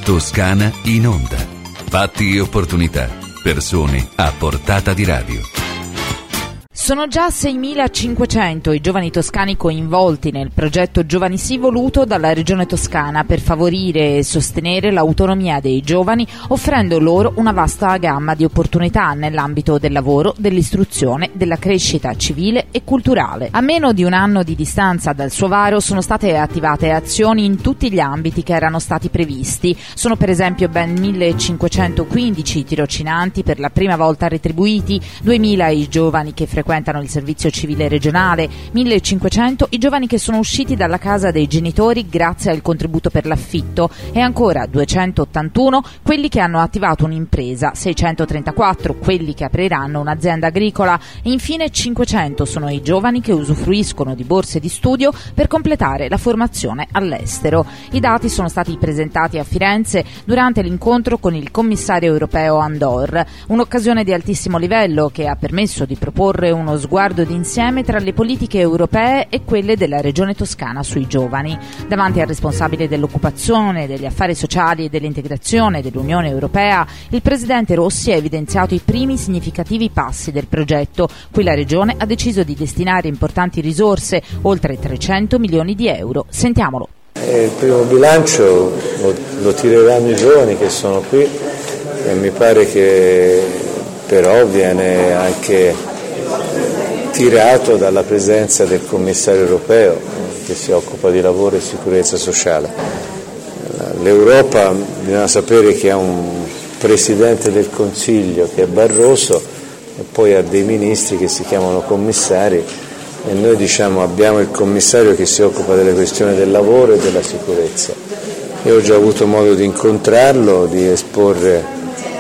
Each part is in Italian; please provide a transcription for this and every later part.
Toscana in onda. Fatti e opportunità. Persone a portata di radio. Sono già 6.500 i giovani toscani coinvolti nel progetto Giovani Sì voluto dalla Regione Toscana per favorire e sostenere l'autonomia dei giovani, offrendo loro una vasta gamma di opportunità nell'ambito del lavoro, dell'istruzione, della crescita civile e culturale. A meno di un anno di distanza dal suo varo sono state attivate azioni in tutti gli ambiti che erano stati previsti. Sono per esempio ben 1.515 i tirocinanti per la prima volta retribuiti, 2.000 i giovani che frequentano il servizio civile regionale, 1.500 i giovani che sono usciti dalla casa dei genitori grazie al contributo per l'affitto e ancora 281 quelli che hanno attivato un'impresa, 634 quelli che apriranno un'azienda agricola e infine 500 sono i giovani che usufruiscono di borse di studio per completare la formazione all'estero. I dati sono stati presentati a Firenze durante l'incontro con il commissario europeo Andor, un'occasione di altissimo livello che ha permesso di proporre uno sguardo d'insieme tra le politiche europee e quelle della Regione Toscana sui giovani. Davanti al responsabile dell'occupazione, degli affari sociali e dell'integrazione dell'Unione Europea, il presidente Rossi ha evidenziato i primi significativi passi del progetto, cui la Regione ha deciso di destinare importanti risorse, oltre 300 milioni di euro. Sentiamolo. Il primo bilancio lo tireranno i giovani che sono qui e mi pare che però viene anche tirato dalla presenza del commissario europeo che si occupa di lavoro e sicurezza sociale. L'Europa, bisogna sapere che ha un presidente del Consiglio che è Barroso e poi ha dei ministri che si chiamano commissari e noi abbiamo il commissario che si occupa delle questioni del lavoro e della sicurezza. Io ho già avuto modo di incontrarlo, di esporre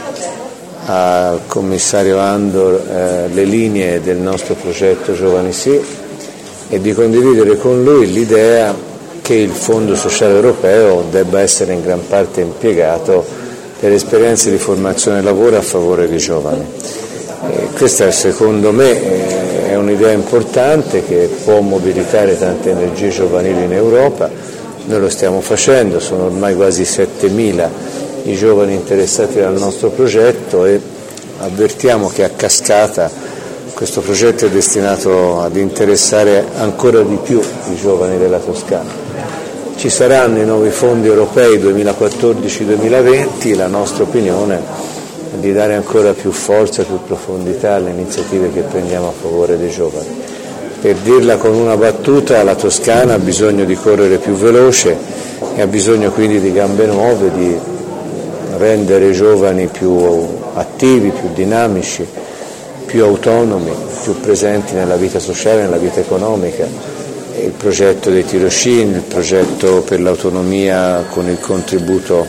al commissario Andor le linee del nostro progetto Giovani Sì e di condividere con lui l'idea che il Fondo Sociale Europeo debba essere in gran parte impiegato per esperienze di formazione e lavoro a favore dei giovani. Questa secondo me è un'idea importante che può mobilitare tante energie giovanili in Europa, noi lo stiamo facendo, sono ormai quasi 7.000 i giovani interessati dal nostro progetto e avvertiamo che a cascata questo progetto è destinato ad interessare ancora di più i giovani della Toscana. Ci saranno i nuovi fondi europei 2014-2020, la nostra opinione è di dare ancora più forza e più profondità alle iniziative che prendiamo a favore dei giovani. Per dirla con una battuta, la Toscana ha bisogno di correre più veloce e ha bisogno quindi di gambe nuove, di rendere i giovani più attivi, più dinamici, più autonomi, più presenti nella vita sociale, nella vita economica. Il progetto dei tirocini, il progetto per l'autonomia con il contributo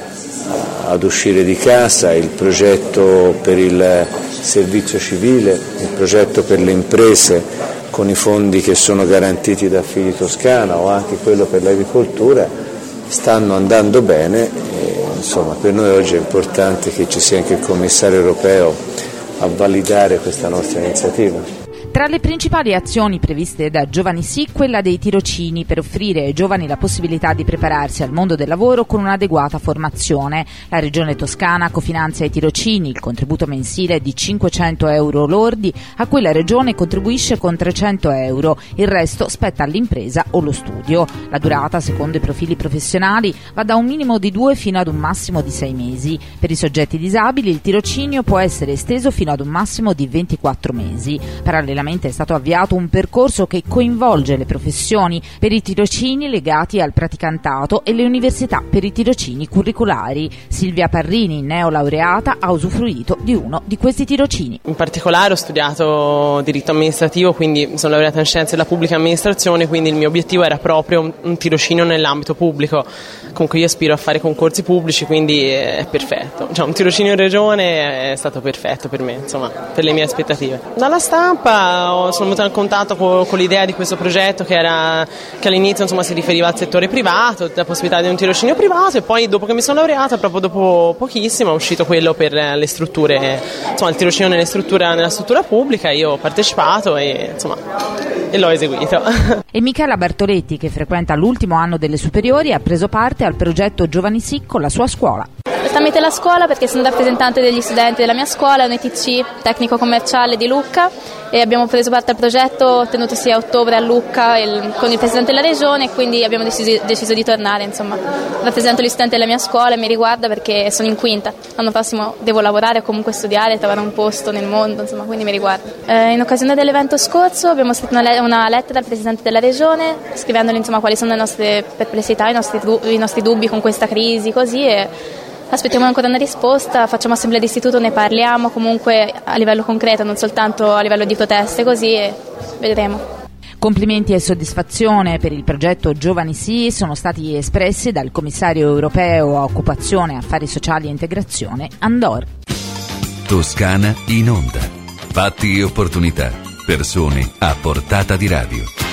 ad uscire di casa, il progetto per il servizio civile, il progetto per le imprese con i fondi che sono garantiti da Fidi Toscana o anche quello per l'agricoltura stanno andando bene. Insomma, per noi oggi è importante che ci sia anche il commissario europeo a validare questa nostra iniziativa. Tra le principali azioni previste da Giovani Sì, quella dei tirocini per offrire ai giovani la possibilità di prepararsi al mondo del lavoro con un'adeguata formazione. La Regione Toscana cofinanzia i tirocini, il contributo mensile è di 500 euro lordi, a cui la Regione contribuisce con 300 euro, il resto spetta all'impresa o lo studio. La durata, secondo i profili professionali, va da un minimo di 2 fino ad un massimo di 6 mesi. Per i soggetti disabili il tirocinio può essere esteso fino ad un massimo di 24 mesi. Parallelamente è stato avviato un percorso che coinvolge le professioni per i tirocini legati al praticantato e le università per i tirocini curriculari. Silvia Parrini, neolaureata, ha usufruito di uno di questi tirocini. In particolare ho studiato diritto amministrativo, quindi sono laureata in scienze della pubblica amministrazione, quindi il mio obiettivo era proprio un tirocinio nell'ambito pubblico. Comunque io aspiro a fare concorsi pubblici, quindi è perfetto. Un tirocinio in regione è stato perfetto per me, insomma, per le mie aspettative. Dalla stampa sono venuta in contatto con l'idea di questo progetto che all'inizio si riferiva al settore privato, la possibilità di un tirocinio privato, e poi dopo che mi sono laureata, proprio dopo pochissimo, è uscito quello per le strutture, il tirocinio nella struttura pubblica. Io ho partecipato e l'ho eseguito. E Michela Bartoletti, che frequenta l'ultimo anno delle superiori, ha preso parte al progetto Giovani Sì con la sua scuola. Tramite la scuola, perché sono rappresentante degli studenti della mia scuola, un ETC tecnico commerciale di Lucca, e abbiamo preso parte al progetto tenutosi a ottobre a Lucca con il presidente della regione, e quindi abbiamo deciso di tornare. Insomma, rappresento gli studenti della mia scuola e mi riguarda perché sono in quinta. L'anno prossimo devo lavorare o comunque studiare, trovare un posto nel mondo, insomma, quindi mi riguarda. In occasione dell'evento scorso abbiamo scritto una lettera al presidente della regione, scrivendogli insomma quali sono le nostre perplessità, i nostri dubbi con questa crisi, così, e aspettiamo ancora una risposta. Facciamo assemblea d'istituto, ne parliamo comunque a livello concreto, non soltanto a livello di proteste, così, e vedremo. Complimenti e soddisfazione per il progetto Giovani Sì sono stati espressi dal commissario europeo a occupazione, affari sociali e integrazione Andor. Toscana in onda. Fatti e opportunità. Persone a portata di radio.